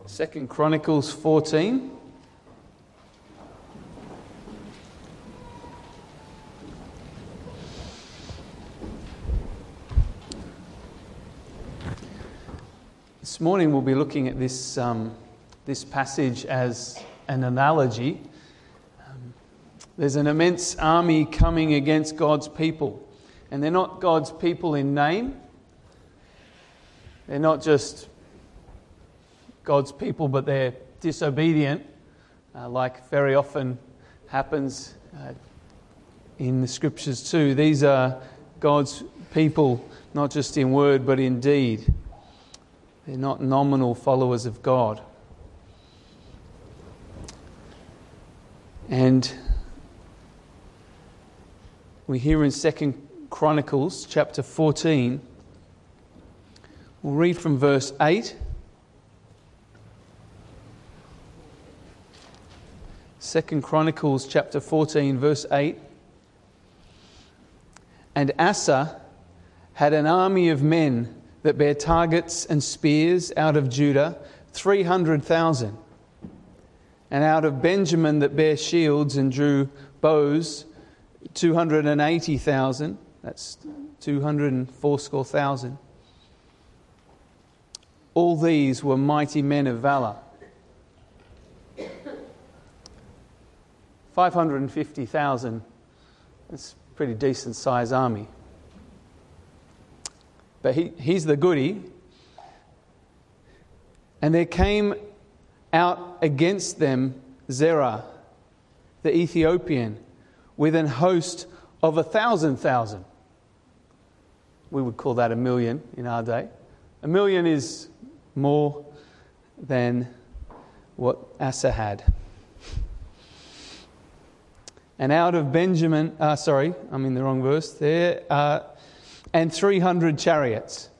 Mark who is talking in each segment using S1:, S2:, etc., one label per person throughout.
S1: 2 Chronicles 14. This morning we'll be looking at this passage as an analogy. There's an immense army coming against God's people. And they're not God's people in name. They're not just God's people, but they're disobedient, like very often happens in the Scriptures too. These are God's people, not just in word, but in deed. They're not nominal followers of God. And we hear in 2 Chronicles chapter 14, we'll read from verse 8. 2 Chronicles chapter 14 verse 8. And Asa had an army of men that bare targets and spears out of Judah, 300,000. And out of Benjamin that bare shields and drew bows, 280,000. That's 280,000. All these were mighty men of valor. 550,000. That's a pretty decent size army. But he's the goody. And there came out against them Zerah, the Ethiopian, with an host of 1,000,000. We would call that 1,000,000 in our day. 1,000,000 is more than what Asa had. And out of Benjamin, I'm in the wrong verse there, and 300 chariots,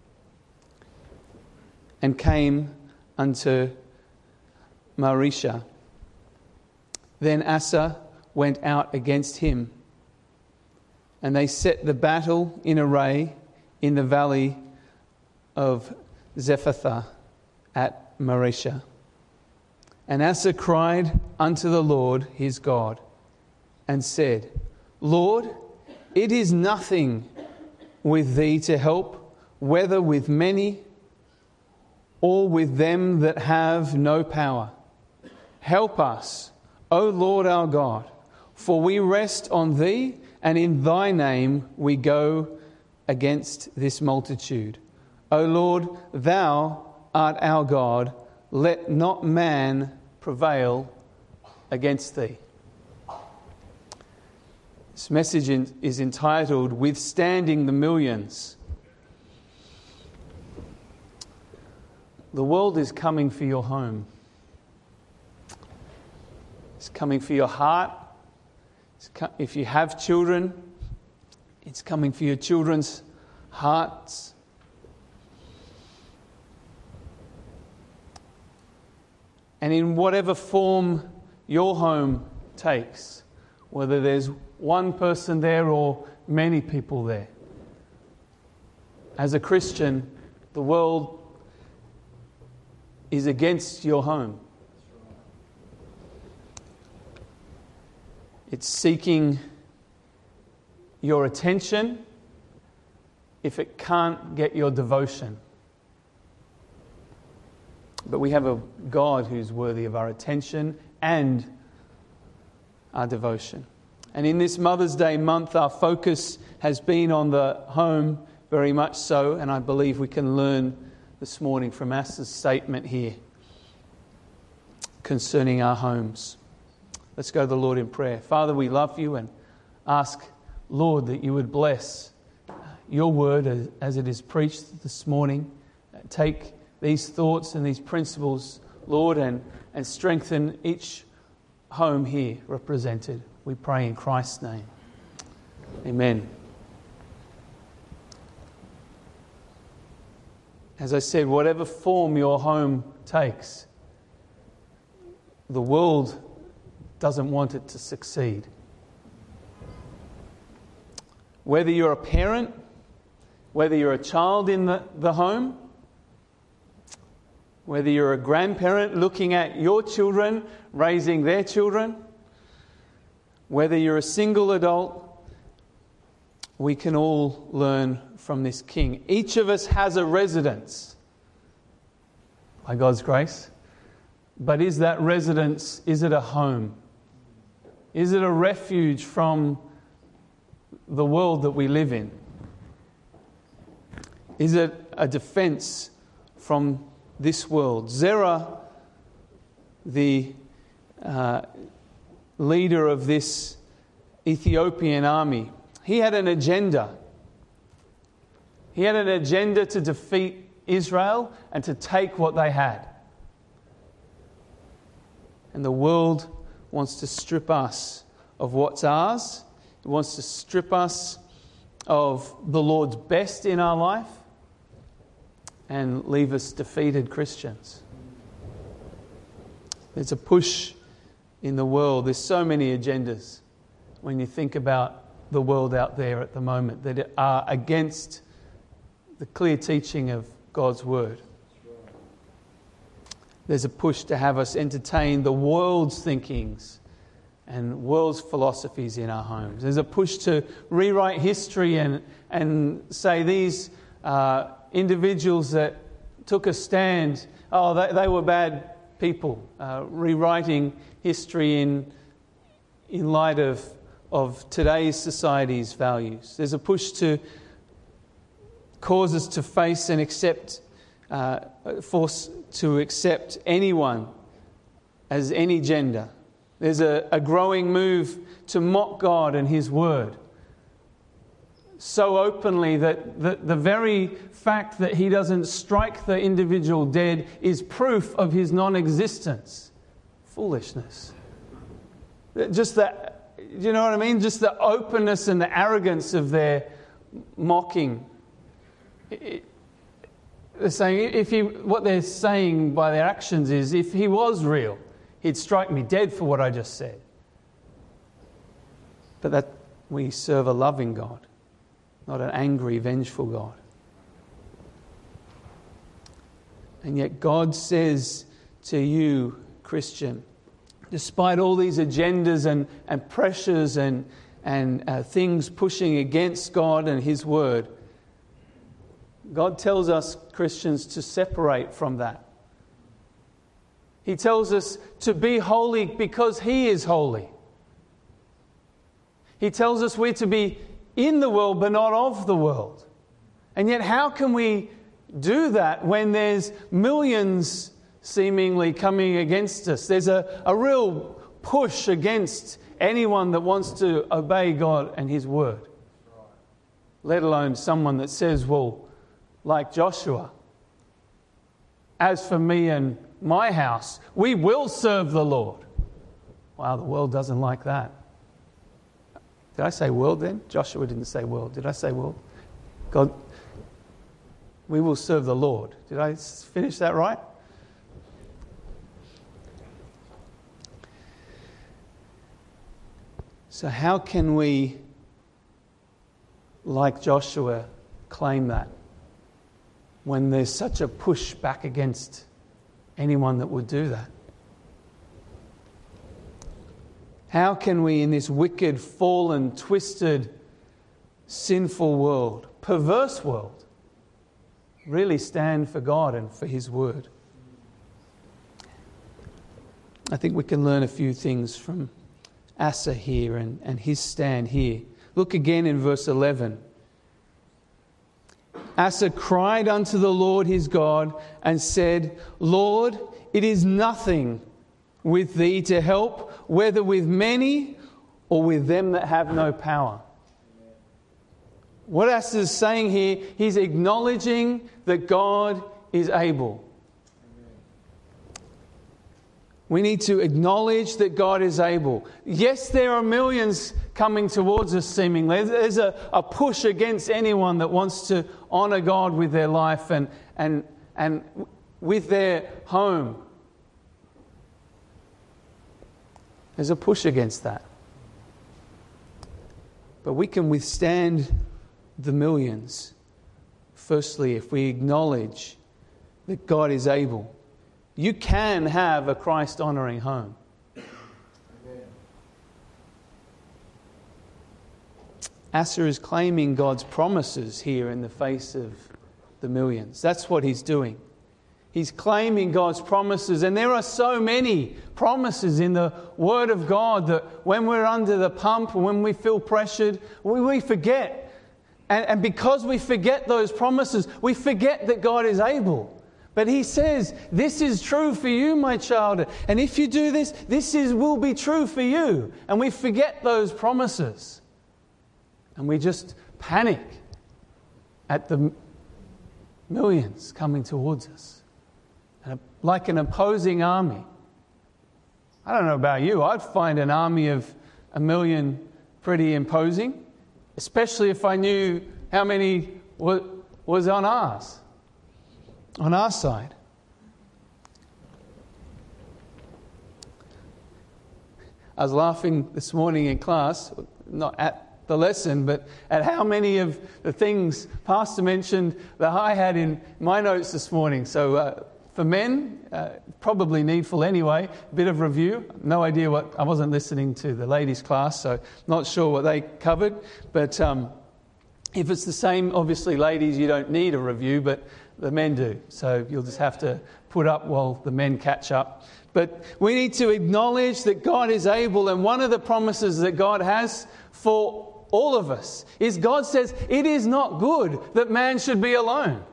S1: and came unto Marisha. Then Asa went out against him, and they set the battle in array in the valley of Zephathah at Marisha. And Asa cried unto the Lord his God, and said, Lord, it is nothing with thee to help, whether with many or with them that have no power. Help us, O Lord our God, for we rest on thee, and in thy name we go against this multitude. O Lord, thou art our God, let not man prevail against thee. This message is entitled, Withstanding the Millions. The world is coming for your home. It's coming for your heart. If you have children, it's coming for your children's hearts. And in whatever form your home takes, whether there's one person there or many people there. As a Christian, the world is against your home. It's seeking your attention if it can't get your devotion. But we have a God who's worthy of our attention and our devotion. And in this Mother's Day month, our focus has been on the home, very much so, and I believe we can learn this morning from Asa's statement here concerning our homes. Let's go to the Lord in prayer. Father, we love you and ask, Lord, that you would bless your word as it is preached this morning. Take these thoughts and these principles, Lord, and strengthen each home here represented. We pray in Christ's name. Amen. As I said, whatever form your home takes, the world doesn't want it to succeed. Whether you're a parent, whether you're a child in the home, whether you're a grandparent looking at your children, raising their children, whether you're a single adult, we can all learn from this King. Each of us has a residence by God's grace. But is that residence, is it a home? Is it a refuge from the world that we live in? Is it a defense from this world? Zerah, the leader of this Ethiopian army, he had an agenda. He had an agenda to defeat Israel and to take what they had. And the world wants to strip us of what's ours. It wants to strip us of the Lord's best in our life and leave us defeated Christians. There's a push in the world. There's so many agendas when you think about the world out there at the moment that are against the clear teaching of God's Word. There's a push to have us entertain the world's thinkings and world's philosophies in our homes. There's a push to rewrite history and say these individuals that took a stand, they were bad people, rewriting history in light of today's society's values. There's a push to cause us to face and force to accept anyone as any gender. There's a growing move to mock God and His Word so openly that the very fact that He doesn't strike the individual dead is proof of His non-existence. Foolishness. Just that, you know what I mean? Just the openness and the arrogance of their mocking. They're saying what they're saying by their actions is, if He was real, He'd strike me dead for what I just said. But that we serve a loving God, not an angry, vengeful God. And yet God says to you, Christian, despite all these agendas and pressures and things pushing against God and His Word, God tells us Christians to separate from that. He tells us to be holy because He is holy. He tells us we're to be in the world but not of the world. And yet how can we do that when there's millions seemingly coming against us? There's a real push against anyone that wants to obey God and His Word. Let alone someone that says, well, like Joshua, as for me and my house, we will serve the Lord. Wow, the world doesn't like that. Did I say world then? Joshua didn't say world. Did I say world? God, we will serve the Lord. Did I finish that right? So how can we, like Joshua, claim that when there's such a push back against anyone that would do that? How can we, in this wicked, fallen, twisted, sinful world, perverse world, really stand for God and for His Word? I think we can learn a few things from Asa here and his stand here. Look again in verse 11. Asa cried unto the Lord his God and said, Lord, it is nothing with thee to help, whether with many or with them that have no power. What Asa is saying here, he's acknowledging that God is able. We need to acknowledge that God is able. Yes, there are millions coming towards us seemingly. There's a push against anyone that wants to honour God with their life and with their home. There's a push against that. But we can withstand the millions, firstly, if we acknowledge that God is able. You can have a Christ-honouring home. Asa is claiming God's promises here in the face of the millions. That's what he's doing. He's claiming God's promises. And there are so many promises in the Word of God that when we're under the pump, when we feel pressured, we forget. And because we forget those promises, we forget that God is able. But he says, this is true for you, my child. And if you do this, will be true for you. And we forget those promises. And we just panic at the millions coming towards us. Like an opposing army. I don't know about you, I'd find an army of 1 million pretty imposing, especially if I knew how many was on our side. I was laughing this morning in class, not at the lesson, but at how many of the things Pastor mentioned that I had in my notes this morning. So for men, probably needful anyway, a bit of review. No idea what, I wasn't listening to the ladies' class, so not sure what they covered. But if it's the same, obviously ladies, you don't need a review, but the men do. So you'll just have to put up while the men catch up. But we need to acknowledge that God is able, and one of the promises that God has for all of us is God says, it is not good that man should be alone.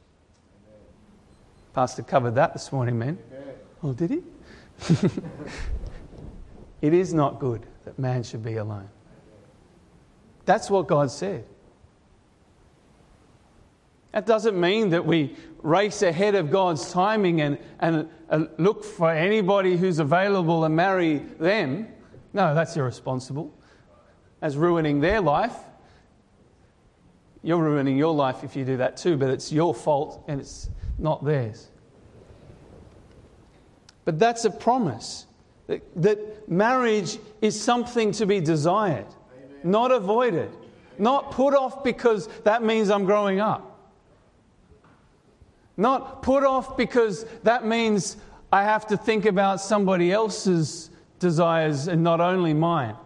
S1: Pastor covered that this morning, man. Oh, did he? It is not good that man should be alone. That's what God said. That doesn't mean that we race ahead of God's timing and look for anybody who's available and marry them. No, that's irresponsible. As ruining their life. You're ruining your life if you do that too, but it's your fault and it's not theirs. But that's a promise. That marriage is something to be desired, not avoided, not put off because that means I'm growing up. Not put off because that means I have to think about somebody else's desires and not only mine.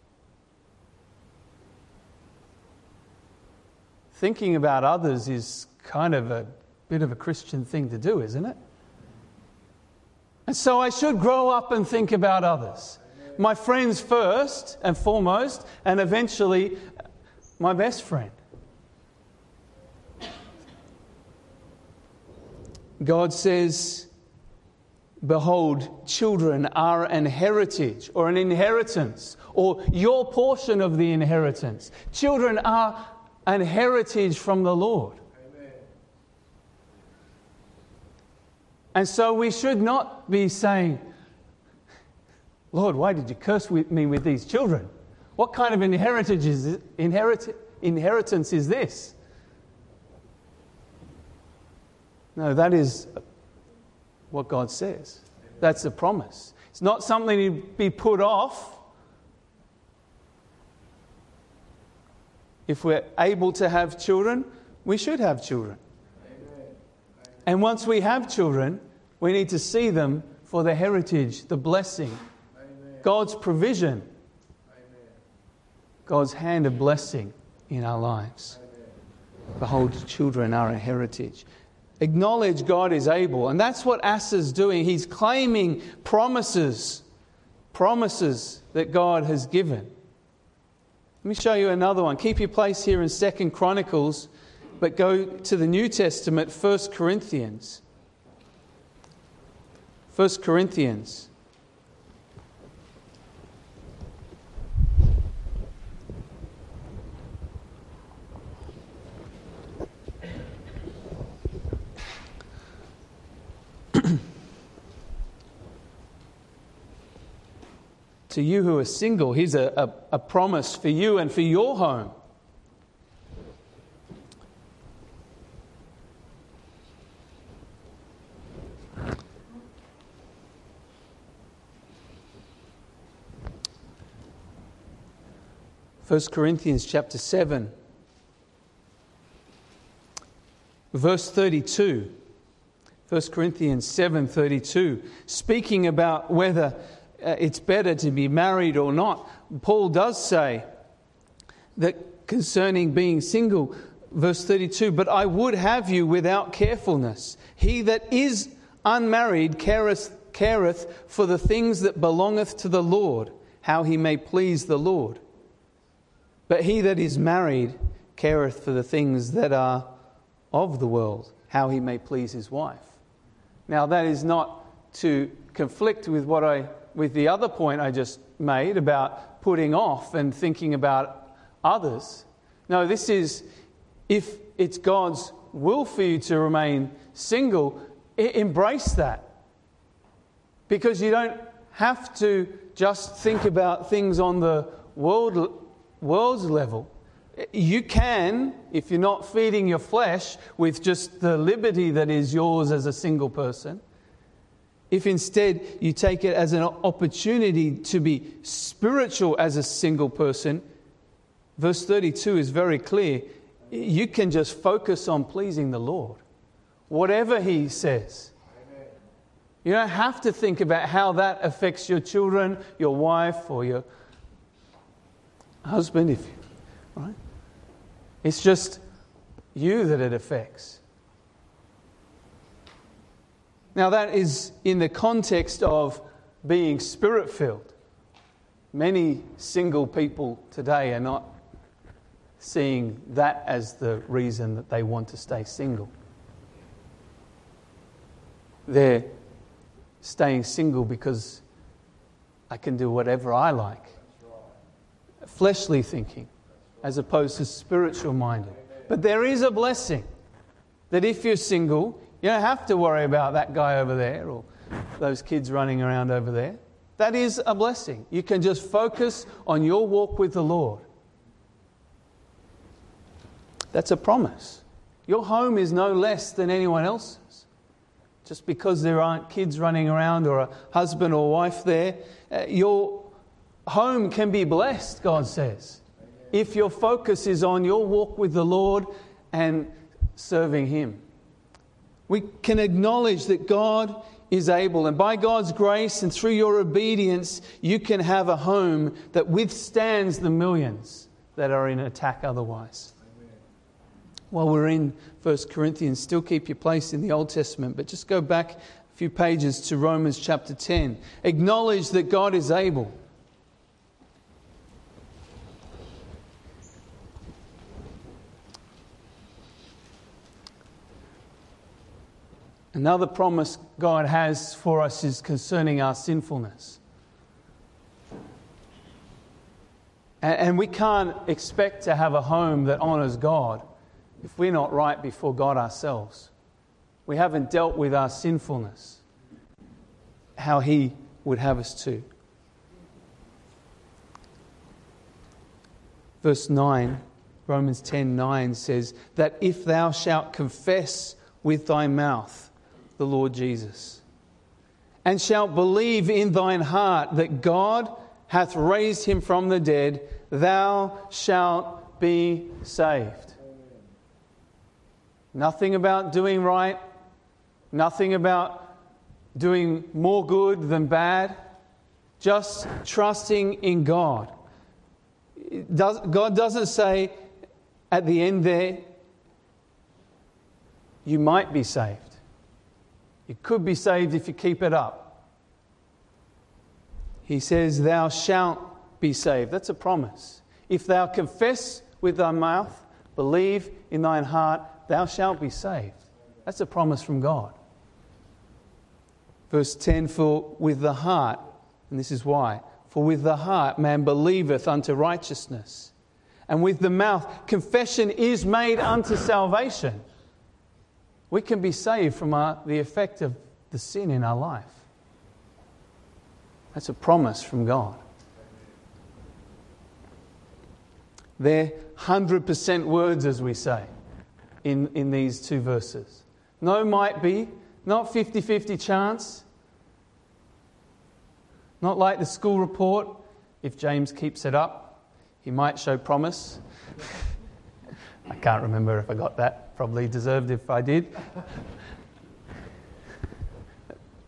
S1: Thinking about others is kind of a bit of a Christian thing to do, isn't it? And so I should grow up and think about others. My friends first and foremost, and eventually my best friend. God says, behold, children are an heritage or an inheritance or your portion of the inheritance. Children are an heritage from the Lord. Amen. And so we should not be saying, Lord, why did you curse me with these children? What kind of inheritance is this? No, that is what God says. That's the promise. It's not something to be put off. If we're able to have children, we should have children. Amen. And once we have children, we need to see them for the heritage, the blessing, Amen. God's provision, Amen. God's hand of blessing in our lives. Amen. Behold, children are a heritage. Acknowledge God is able. And that's what Asa's doing. He's claiming promises that God has given. Let me show you another one. Keep your place here in 2 Chronicles, but go to the New Testament, 1 Corinthians. 1 Corinthians. To you who are single, here's a promise for you and for your home. First Corinthians chapter 7, verse 32. 1 Corinthians 7:32, speaking about whether it's better to be married or not. Paul does say that concerning being single, verse 32, but I would have you without carefulness. He that is unmarried careth for the things that belongeth to the Lord, how he may please the Lord. But he that is married careth for the things that are of the world, how he may please his wife. Now that is not to conflict with with the other point I just made about putting off and thinking about others. No, this is, if it's God's will for you to remain single, embrace that. Because you don't have to just think about things on the world's level. You can, if you're not feeding your flesh with just the liberty that is yours as a single person, if instead you take it as an opportunity to be spiritual as a single person, verse 32 is very clear. You can just focus on pleasing the Lord, whatever He says. Amen. You don't have to think about how that affects your children, your wife, or your husband, right? It's just you that it affects. Now that is in the context of being Spirit-filled. Many single people today are not seeing that as the reason that they want to stay single. They're staying single because I can do whatever I like. Fleshly thinking, as opposed to spiritual minded. But there is a blessing that if you're single, you don't have to worry about that guy over there or those kids running around over there. That is a blessing. You can just focus on your walk with the Lord. That's a promise. Your home is no less than anyone else's. Just because there aren't kids running around or a husband or wife there, your home can be blessed, God says, if your focus is on your walk with the Lord and serving Him. We can acknowledge that God is able, and by God's grace and through your obedience, you can have a home that withstands the millions that are in attack otherwise. Amen. While we're in 1 Corinthians, still keep your place in the Old Testament, but just go back a few pages to Romans chapter 10. Acknowledge that God is able. Another promise God has for us is concerning our sinfulness. And we can't expect to have a home that honours God if we're not right before God ourselves. We haven't dealt with our sinfulness, how He would have us to. Verse 9, Romans 10:9 says that if thou shalt confess with thy mouth the Lord Jesus, and shalt believe in thine heart that God hath raised Him from the dead, thou shalt be saved. Nothing about doing right, nothing about doing more good than bad, just trusting in God. God doesn't say at the end there, you might be saved. You could be saved if you keep it up. He says, thou shalt be saved. That's a promise. If thou confess with thy mouth, believe in thine heart, thou shalt be saved. That's a promise from God. Verse 10, for with the heart, and this is why, for with the heart man believeth unto righteousness, and with the mouth confession is made unto salvation. We can be saved from the effect of the sin in our life. That's a promise from God. They're 100% words, as we say, in these two verses. No might be, not 50-50 chance. Not like the school report. If James keeps it up, he might show promise. I can't remember if I got that. Probably deserved if I did.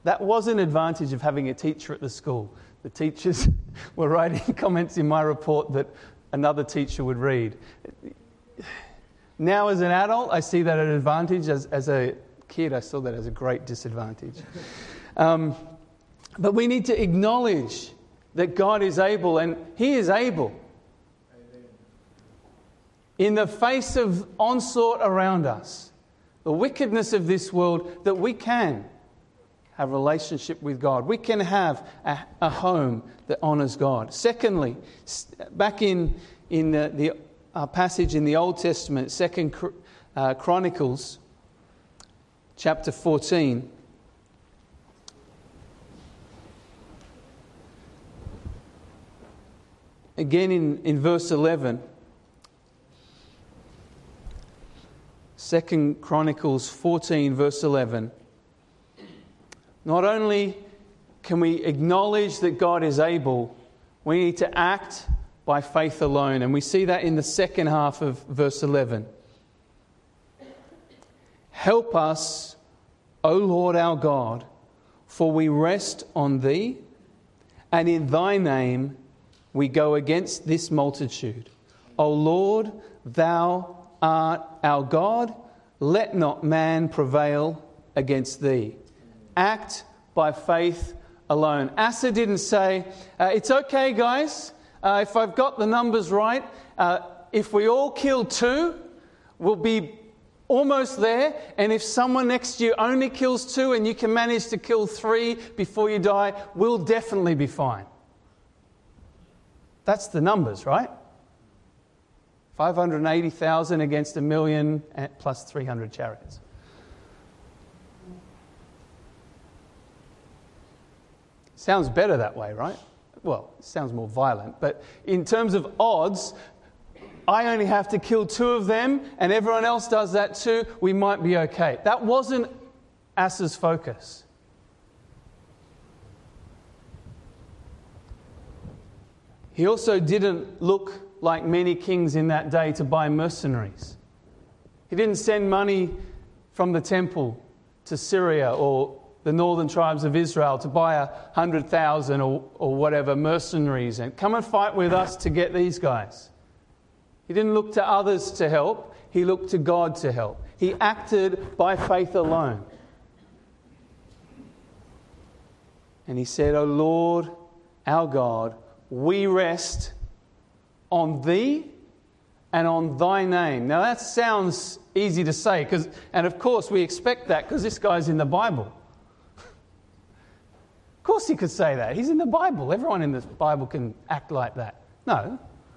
S1: That was an advantage of having a teacher at the school. The teachers were writing comments in my report that another teacher would read. Now as an adult, I see that as an advantage. As a kid, I saw that as a great disadvantage. But we need to acknowledge that God is able, and He is able. Amen. In the face of onslaught around us, the wickedness of this world, that we can have a relationship with God. We can have a home that honours God. Secondly, back in the passage in the Old Testament, 2 Chronicles, chapter 14. Again in verse 11, 2 Chronicles 14, verse 11. Not only can we acknowledge that God is able, we need to act by faith alone. And we see that in the second half of verse 11. Help us, O Lord our God, for we rest on Thee, and in Thy name we go against this multitude. O Lord, Thou art our God. Let not man prevail against Thee. Act by faith alone. Asa didn't say, it's okay, guys, if I've got the numbers right, if we all kill 2, we'll be almost there. And if someone next to you only kills 2 and you can manage to kill 3 before you die, we'll definitely be fine. That's the numbers, right? 580,000 against 1 million plus 300 chariots. Sounds better that way, right? Well, it sounds more violent. But in terms of odds, I only have to kill 2 of them and everyone else does that too. We might be okay. That wasn't Asa's focus. He also didn't look like many kings in that day to buy mercenaries. He didn't send money from the temple to Syria or the northern tribes of Israel to buy 100,000 or whatever mercenaries and come and fight with us to get these guys. He didn't look to others to help. He looked to God to help. He acted by faith alone. And he said, O Lord, our God, we rest on Thee and on Thy name. Now that sounds easy to say, and of course we expect that because this guy's in the Bible. Of course he could say that. He's in the Bible. Everyone in the Bible can act like that. No.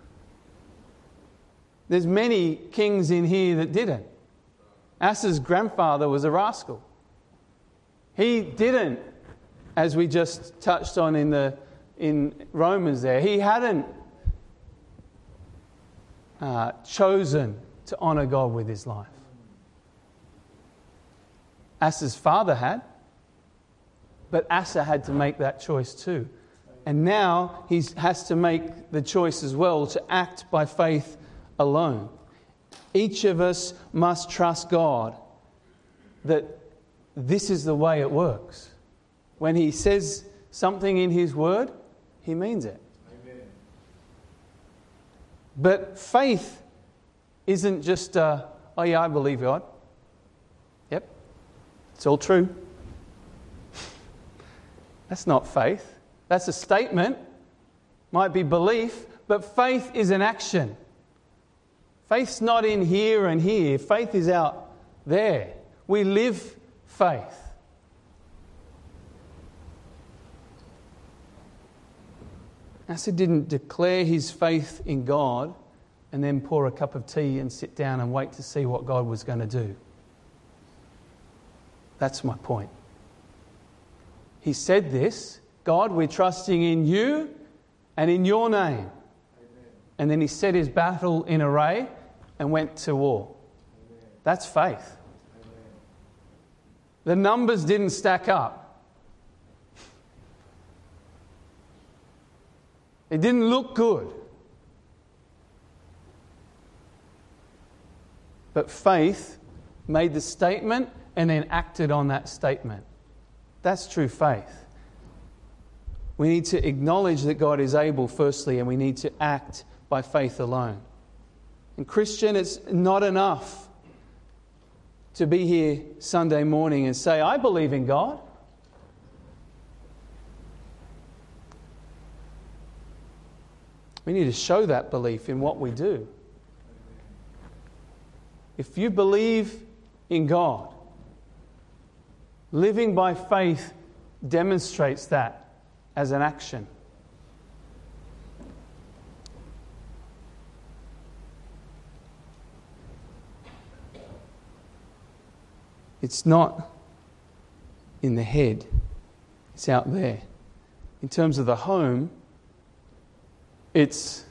S1: There's many kings in here that didn't. Asa's grandfather was a rascal. He didn't, as we just touched on in Romans there, he hadn't chosen to honour God with his life. Asa's father had, but Asa had to make that choice too. And now he has to make the choice as well to act by faith alone. Each of us must trust God that this is the way it works. When He says something in His Word, He means it. Amen. But faith isn't just, oh yeah, I believe God. Yep, it's all true. That's not faith. That's a statement. Might be belief, but faith is an action. Faith's not in here and here. Faith is out there. We live faith. Asa didn't declare his faith in God and then pour a cup of tea and sit down and wait to see what God was going to do. That's my point. He said this, God, we're trusting in You and in Your name. Amen. And then he set his battle in array and went to war. Amen. That's faith. Amen. The numbers didn't stack up. It didn't look good. But faith made the statement and then acted on that statement. That's true faith. We need to acknowledge that God is able, firstly, and we need to act by faith alone. And Christian, it's not enough to be here Sunday morning and say, I believe in God. We need to show that belief in what we do. If you believe in God, living by faith demonstrates that as an action. It's not in the head, it's out there. In terms of the home, it's,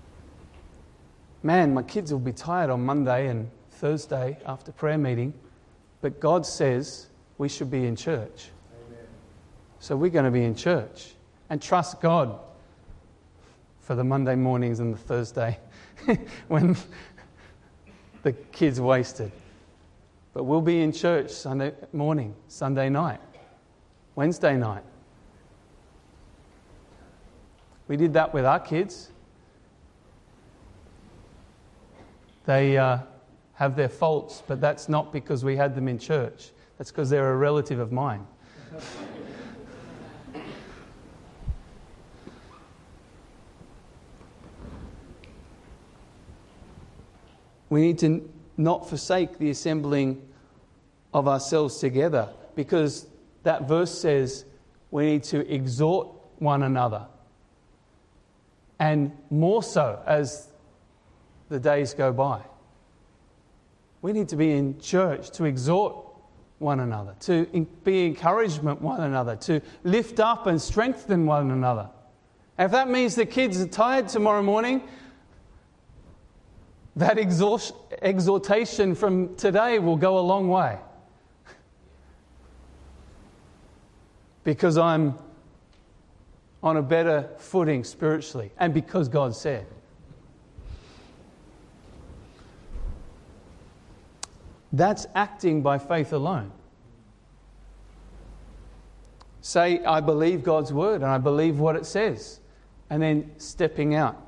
S1: man, my kids will be tired on Monday and Thursday after prayer meeting, but God says we should be in church. Amen. So we're going to be in church and trust God for the Monday mornings and the Thursday when the kids are wasted. But we'll be in church Sunday morning, Sunday night, Wednesday night. We did that with our kids. They have their faults, but that's not because we had them in church. That's because they're a relative of mine. We need to not forsake the assembling of ourselves together, because that verse says we need to exhort one another. And more so as the days go by. We need to be in church to exhort one another, to be encouragement one another, to lift up and strengthen one another. And if that means the kids are tired tomorrow morning, that exhortation from today will go a long way. Because I'm on a better footing spiritually, and because God said. That's acting by faith alone. Say, I believe God's word and I believe what it says, and then stepping out.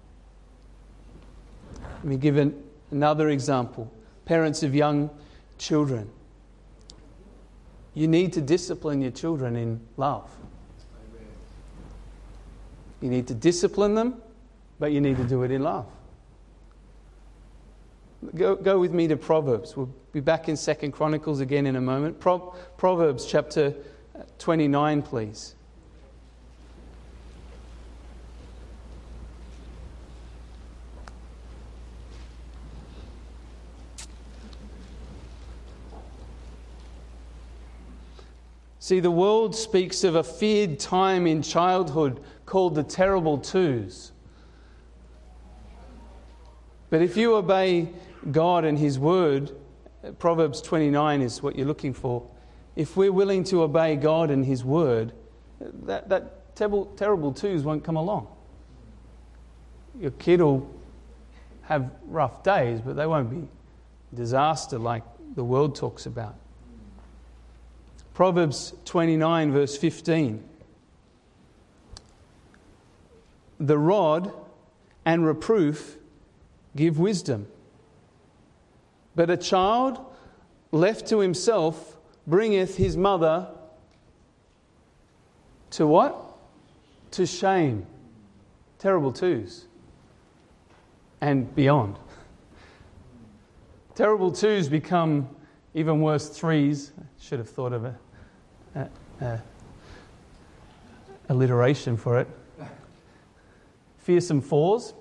S1: Let me give another example. Parents of young children. You need to discipline your children in love. You need to discipline them, but you need to do it in love. Go with me to Proverbs. We'll be back in 2 Chronicles again in a moment. Proverbs chapter 29, please. See, the world speaks of a feared time in childhood called the terrible twos. But if you obey God and His word, Proverbs 29 is what you're looking for. If we're willing to obey God and His word, that terrible twos won't come along. Your kid will have rough days, but they won't be disaster like the world talks about. Proverbs 29 verse 15. The rod and reproof give wisdom, but a child left to himself bringeth his mother to what? To shame. Terrible twos. And beyond. Terrible twos become even worse threes. I should have thought of a alliteration for it. Fearsome fours.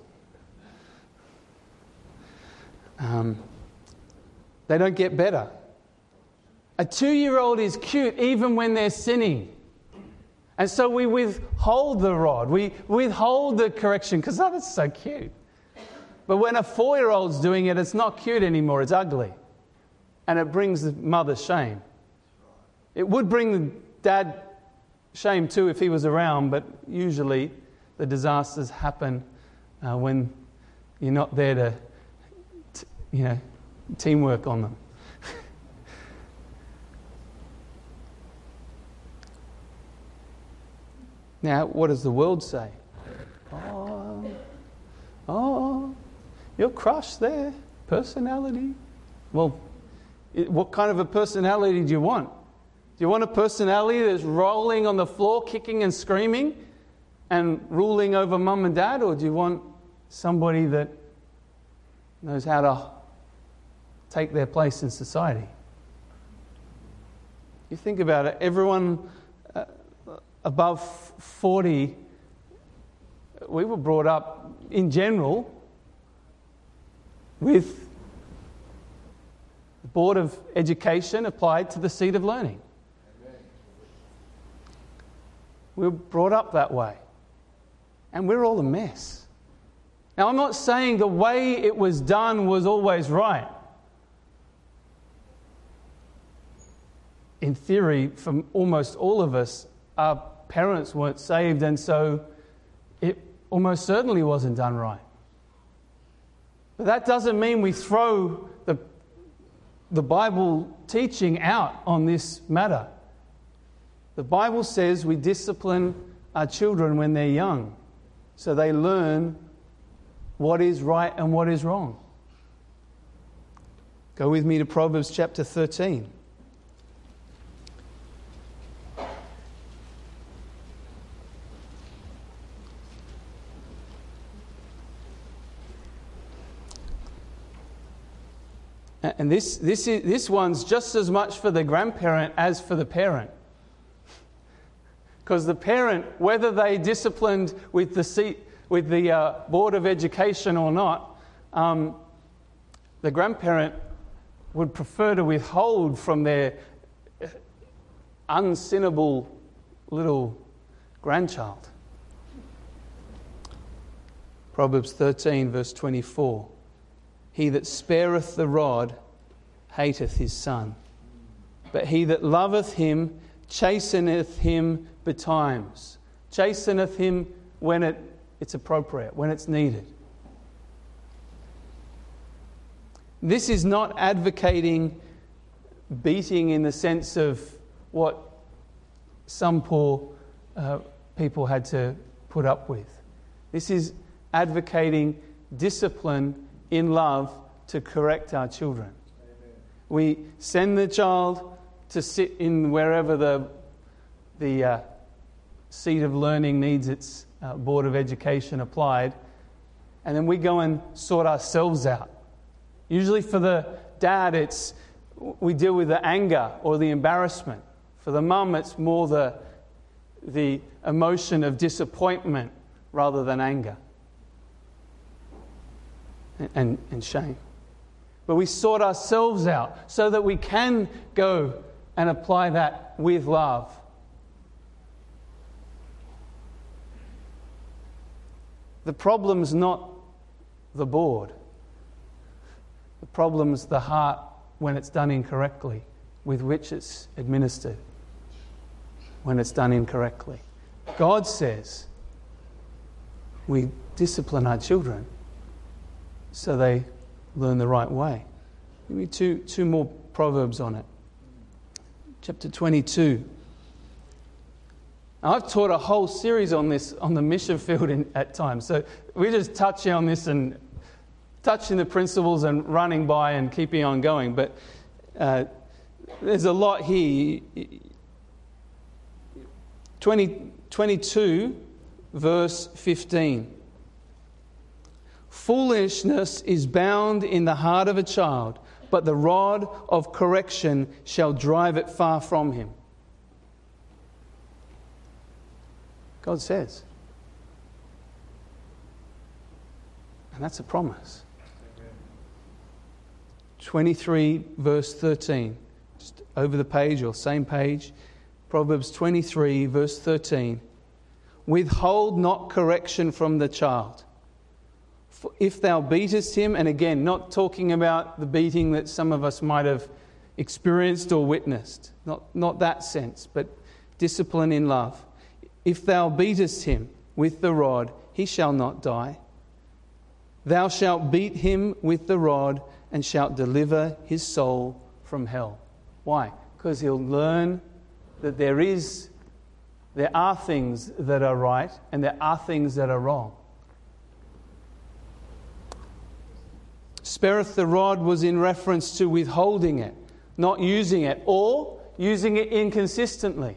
S1: They don't get better. A 2-year-old is cute even when they're sinning. And so we withhold the rod. We withhold the correction because that's so cute. But when a 4-year-old's doing it, it's not cute anymore. It's ugly. And it brings the mother shame. It would bring the dad shame too if he was around, but usually the disasters happen when you're not there to teamwork on them. Now, what does the world say? Oh, you're crushed there. Personality. Well, what kind of a personality do you want? Do you want a personality that's rolling on the floor, kicking and screaming and ruling over mum and dad? Or do you want somebody that knows how to take their place in society? You think about it, everyone above 40, we were brought up in general with the Board of Education applied to the seat of learning. We were brought up that way. And we're all a mess. Now, I'm not saying the way it was done was always right. In theory, for almost all of us, our parents weren't saved, and so it almost certainly wasn't done right. But that doesn't mean we throw the Bible teaching out on this matter. The Bible says we discipline our children when they're young, so they learn what is right and what is wrong. Go with me to Proverbs chapter 13. And this one's just as much for the grandparent as for the parent. Because the parent, whether they disciplined with the Board of Education or not, the grandparent would prefer to withhold from their unsinnable little grandchild. Proverbs 13, verse 24. He that spareth the rod hateth his son, but he that loveth him chasteneth him betimes. Chasteneth him when it's appropriate, when it's needed. This is not advocating beating in the sense of what some poor people had to put up with. This is advocating discipline in love to correct our children. Amen. We send the child to sit in wherever the seat of learning needs its Board of Education applied, and then we go and sort ourselves out. Usually for the dad, we deal with the anger or the embarrassment. For the mum, it's more the emotion of disappointment rather than anger and shame. But we sort ourselves out so that we can go and apply that with love. The problem's not the board. The problem's the heart when it's done incorrectly, with which it's administered when it's done incorrectly. God says we discipline our children so they learn the right way. Give me two more Proverbs on it. Chapter 22. Now, I've taught a whole series on this on the mission field at times. So we're just touching on this and touching the principles and running by and keeping on going. But there's a lot here. 22, verse 15. Foolishness is bound in the heart of a child, but the rod of correction shall drive it far from him. God says. And that's a promise. 23, verse 13. Just over the page or same page. Proverbs 23, verse 13. Withhold not correction from the child. For if thou beatest him, and again, not talking about the beating that some of us might have experienced or witnessed. Not that sense, but discipline in love. If thou beatest him with the rod, he shall not die. Thou shalt beat him with the rod and shalt deliver his soul from hell. Why? Because he'll learn that there is there are things that are right and there are things that are wrong. Spareth the rod was in reference to withholding it, not using it, or using it inconsistently.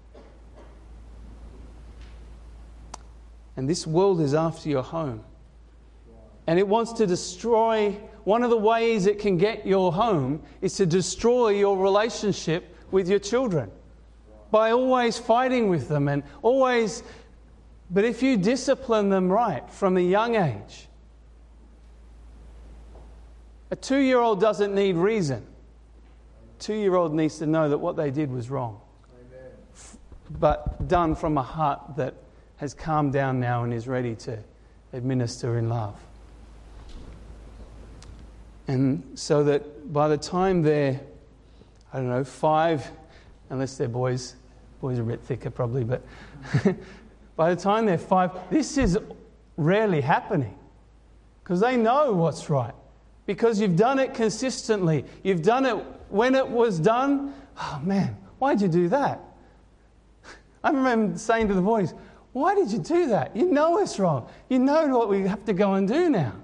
S1: And this world is after your home. And it wants to destroy. One of the ways it can get your home is to destroy your relationship with your children by always fighting with them and always. But if you discipline them right from a young age, a 2-year-old doesn't need reason. A 2-year-old needs to know that what they did was wrong. Amen. But done from a heart that has calmed down now and is ready to administer in love. And so that by the time they're, 5, unless they're boys are a bit thicker probably, but by the time they're 5, this is rarely happening because they know what's right. Because you've done it consistently. You've done it when it was done. Oh man, why'd you do that? I remember saying to the boys, why did you do that? You know it's wrong. You know what we have to go and do now.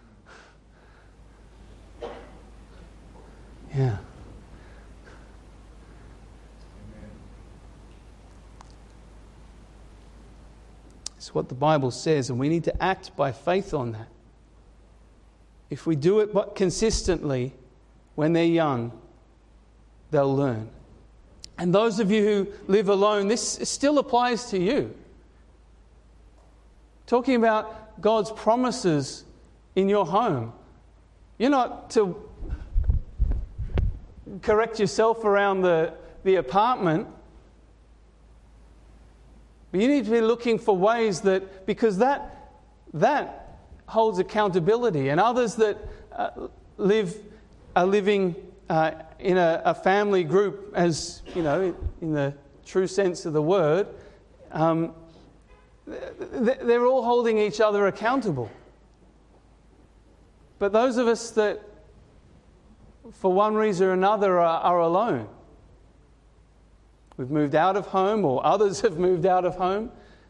S1: Yeah. It's what the Bible says, and we need to act by faith on that. If we do it but consistently when they're young, they'll learn. And those of you who live alone, this still applies to you. Talking about God's promises in your home. You're not to correct yourself around the apartment. But you need to be looking for ways that, because that holds accountability, and others that are living in a family group, as you know, in the true sense of the word, they're all holding each other accountable. But those of us that, for one reason or another, are alone, we've moved out of home, or others have moved out of home,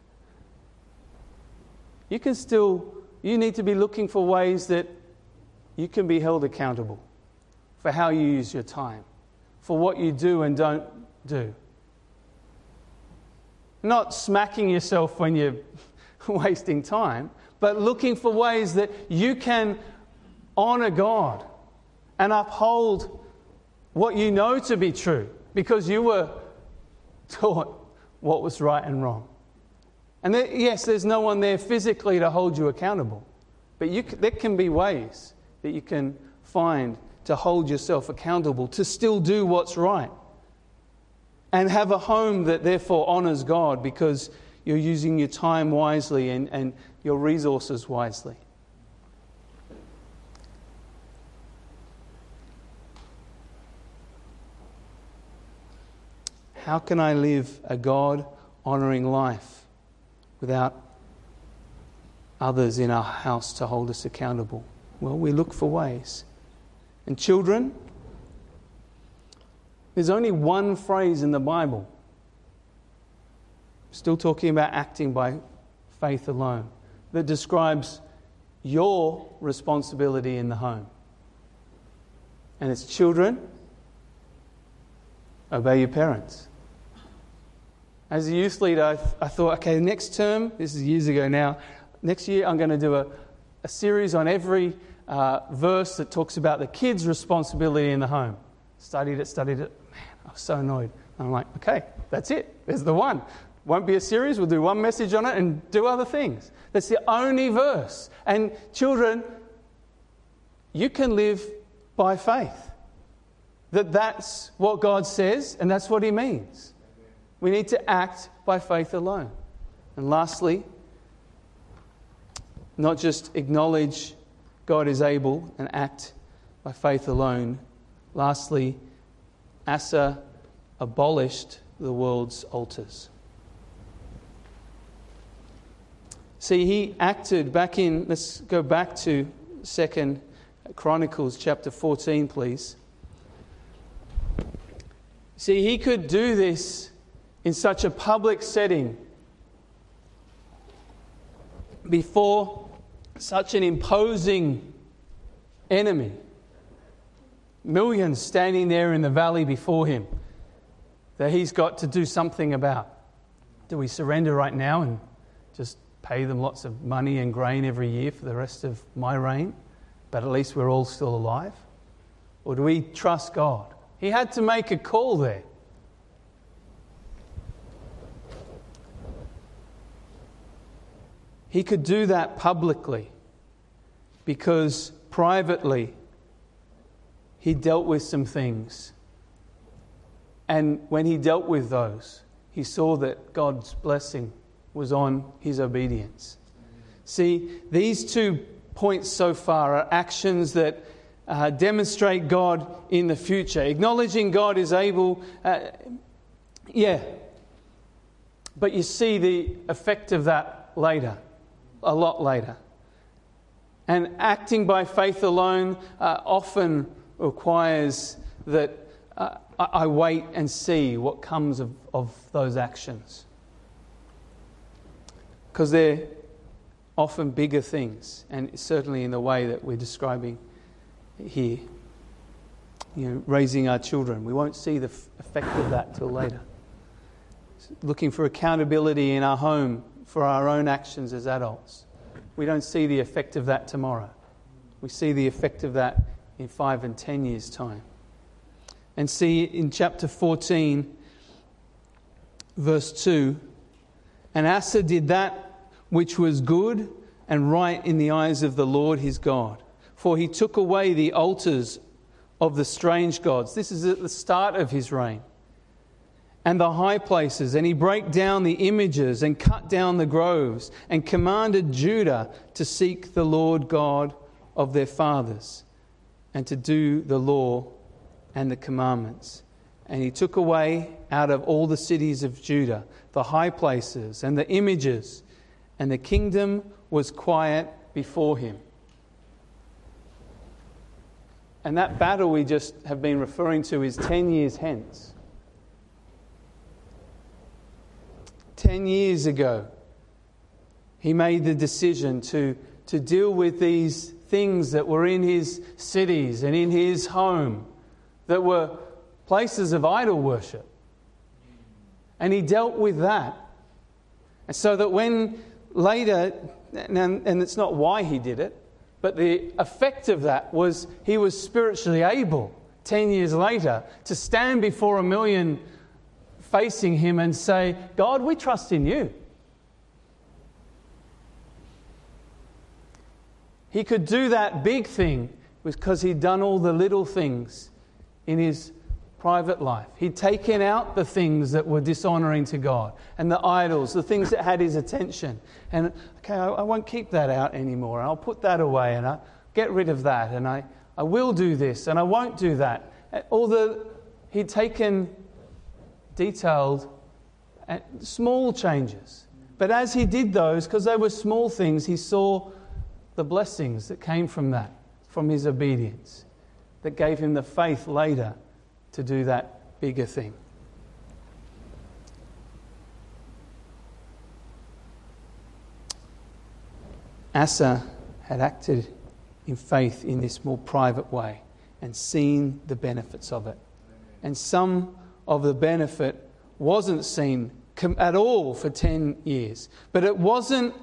S1: you need to be looking for ways that you can be held accountable for how you use your time, for what you do and don't do. Not smacking yourself when you're wasting time, but looking for ways that you can honour God and uphold what you know to be true because you were taught what was right and wrong. And yes, there's no one there physically to hold you accountable. But there can be ways that you can find to hold yourself accountable, to still do what's right. And have a home that therefore honours God because you're using your time wisely and your resources wisely. How can I live a God-honouring life without others in our house to hold us accountable? Well, we look for ways. And children, there's only one phrase in the Bible, still talking about acting by faith alone, that describes your responsibility in the home. And it's children, obey your parents. As a youth leader, I thought, okay, next term, this is years ago now, next year I'm going to do a series on every verse that talks about the kids' responsibility in the home. Studied it. Man, I was so annoyed. I'm like, okay, that's it. There's the one. Won't be a series. We'll do one message on it and do other things. That's the only verse. And children, you can live by faith. That's what God says and that's what He means. We need to act by faith alone. And lastly, not just acknowledge God is able and act by faith alone. Lastly, Asa abolished the world's altars. See, he acted let's go back to 2 Chronicles chapter 14, please. See, he could do this in such a public setting, before such an imposing enemy, millions standing there in the valley before him, that he's got to do something about. Do we surrender right now and just pay them lots of money and grain every year for the rest of my reign, but at least we're all still alive? Or do we trust God? He had to make a call there. He could do that publicly because privately he dealt with some things. And when he dealt with those, he saw that God's blessing was on his obedience. See, these 2 points so far are actions that demonstrate God in the future. Acknowledging God is able, but you see the effect of that later, a lot later. And acting by faith alone often requires that I wait and see what comes of those actions. Because they're often bigger things, and certainly in the way that we're describing here. Raising our children. We won't see the effect of that till later. Looking for accountability in our home for our own actions as adults. We don't see the effect of that tomorrow. We see the effect of that in 5 and 10 years' time. And see in chapter 14, verse 2, and Asa did that which was good and right in the eyes of the Lord his God. For he took away the altars of the strange gods. This is at the start of his reign. And the high places. And he brake down the images and cut down the groves and commanded Judah to seek the Lord God of their fathers and to do the law and the commandments. And he took away out of all the cities of Judah the high places and the images, and the kingdom was quiet before him. And that battle we just have been referring to is 10 years hence. 10 years ago, he made the decision to deal with these things that were in his cities and in his home that were places of idol worship. And he dealt with that. And so that when later, and it's not why he did it, but the effect of that was he was spiritually able 10 years later to stand before a million facing him and say, God, we trust in you. He could do that big thing because he'd done all the little things in his private life. He'd taken out the things that were dishonoring to God and the idols, the things that had his attention. And, okay, I won't keep that out anymore. I'll put that away and I'll get rid of that. And I will do this and I won't do that. He'd taken detailed small changes. But as he did those, because they were small things, he saw the blessings that came from that, from his obedience, that gave him the faith later to do that bigger thing. Asa had acted in faith in this more private way and seen the benefits of it. And some of the benefit wasn't seen at all for 10 years. But it wasn't...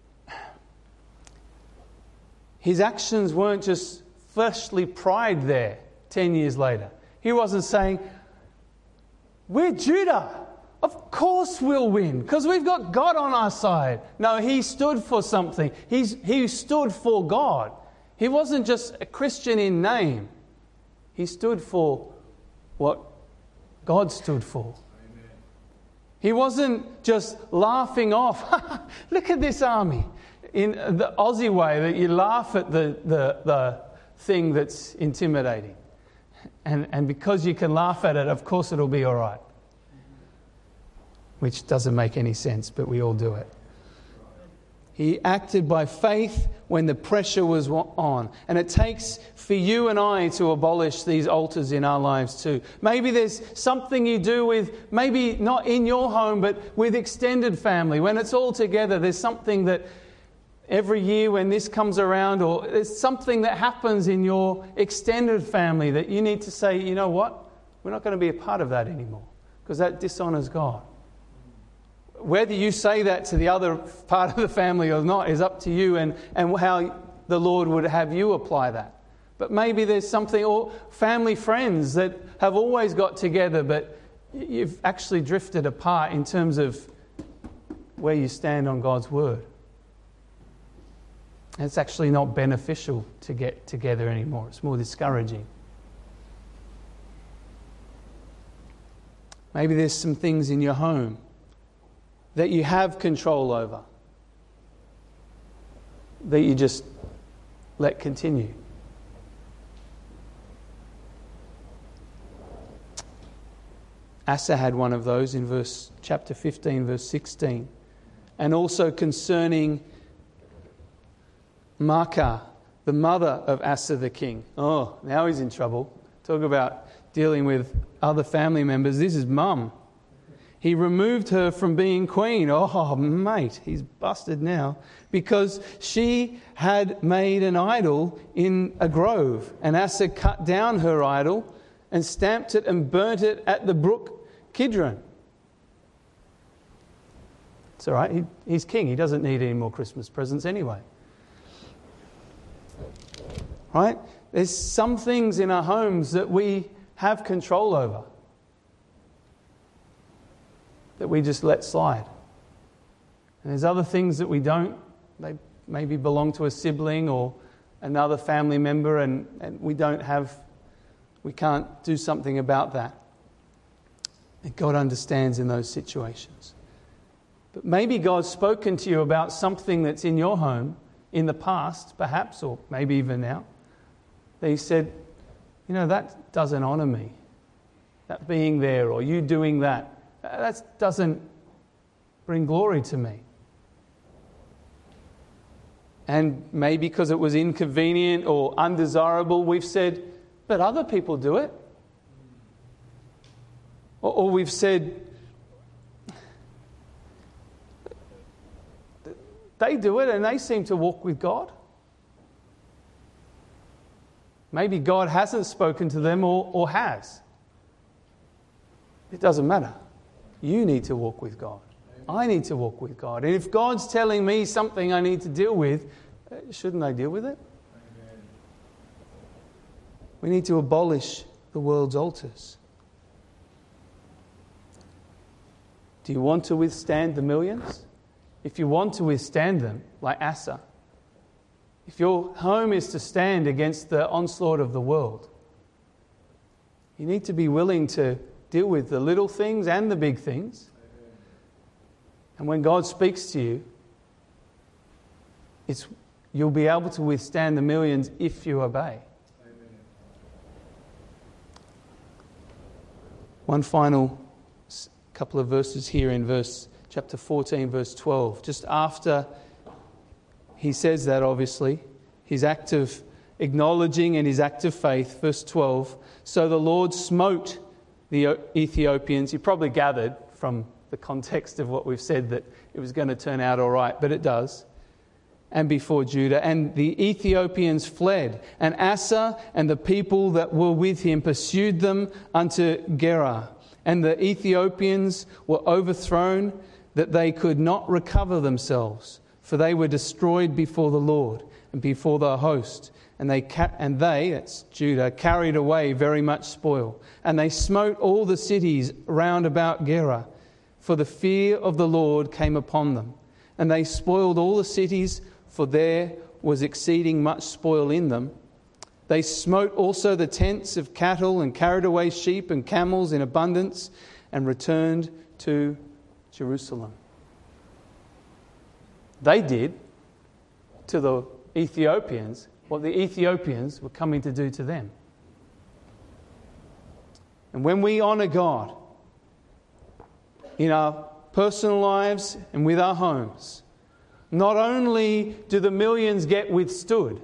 S1: His actions weren't just fleshly pride there 10 years later. He wasn't saying, we're Judah. Of course we'll win because we've got God on our side. No, he stood for something. He stood for God. He wasn't just a Christian in name. He stood for what God stood for. Amen. He wasn't just laughing off, look at this army, in the Aussie way that you laugh at the thing that's intimidating. And because you can laugh at it, of course it'll be all right. Which doesn't make any sense, but we all do it. He acted by faith when the pressure was on. And it takes for you and I to abolish these altars in our lives too. Maybe there's something you do with, maybe not in your home, but with extended family. When it's all together, there's something that every year when this comes around, or there's something that happens in your extended family that you need to say, you know what? We're not going to be a part of that anymore, because that dishonors God. Whether you say that to the other part of the family or not is up to you, and how the Lord would have you apply that. But maybe there's something, or family friends that have always got together, but you've actually drifted apart in terms of where you stand on God's word. It's actually not beneficial to get together anymore. It's more discouraging. Maybe there's some things in your home that you have control over, that you just let continue. Asa had one of those in chapter 15, verse 16. And also concerning Maacah, the mother of Asa the king. Oh, now he's in trouble. Talk about dealing with other family members. This is mum. He removed her from being queen. Oh, mate, he's busted now. Because she had made an idol in a grove. And Asa cut down her idol and stamped it and burnt it at the brook Kidron. It's all right. He's king. He doesn't need any more Christmas presents anyway. Right? There's some things in our homes that we have control over, that we just let slide. And there's other things that we don't. They maybe belong to a sibling or another family member, and we can't do something about that. And God understands in those situations. But maybe God's spoken to you about something that's in your home in the past, perhaps, or maybe even now, that He said, you know, that doesn't honour me. That being there, or you doing that doesn't bring glory to me. And maybe because it was inconvenient or undesirable, we've said, but other people do it. Or we've said, they do it and they seem to walk with God. Maybe God hasn't spoken to them or has. It doesn't matter. You need to walk with God. I need to walk with God. And if God's telling me something I need to deal with, shouldn't I deal with it? Amen. We need to abolish the world's altars. Do you want to withstand the millions? If you want to withstand them, like Asa, if your home is to stand against the onslaught of the world, you need to be willing to deal with the little things and the big things. And when God speaks to you, you'll be able to withstand the millions if you obey. One final couple of verses here in chapter 14, verse 12. Just after he says that, obviously, his act of acknowledging and his act of faith, verse 12. So the Lord smote the Ethiopians. You probably gathered from the context of what we've said that it was going to turn out all right, but it does. And before Judah, and the Ethiopians fled, and Asa and the people that were with him pursued them unto Gerar. And the Ethiopians were overthrown, that they could not recover themselves, for they were destroyed before the Lord and before the host. And they, that's Judah, carried away very much spoil. And they smote all the cities round about Gerar, for the fear of the Lord came upon them. And they spoiled all the cities, for there was exceeding much spoil in them. They smote also the tents of cattle, and carried away sheep and camels in abundance, and returned to Jerusalem. They did to the Ethiopians what the Ethiopians were coming to do to them. And when we honour God in our personal lives and with our homes, Not only do the millions get withstood,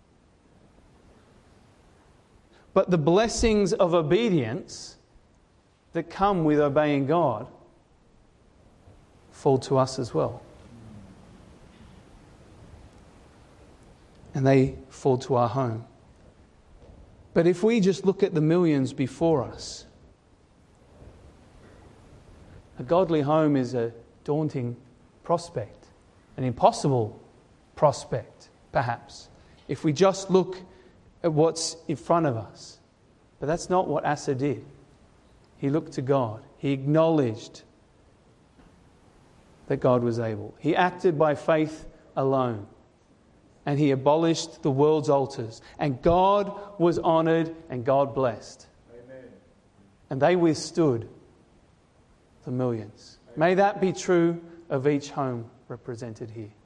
S1: but the blessings of obedience that come with obeying God fall to us as well. And they fall to our home. But if we just look at the millions before us, a godly home is a daunting prospect, an impossible prospect, perhaps, if we just look at what's in front of us. But that's not what Asa did. He looked to God. He acknowledged that God was able. He acted by faith alone. And he abolished the world's altars. And God was honoured and God blessed. Amen. And they withstood the millions. Amen. May that be true of each home represented here.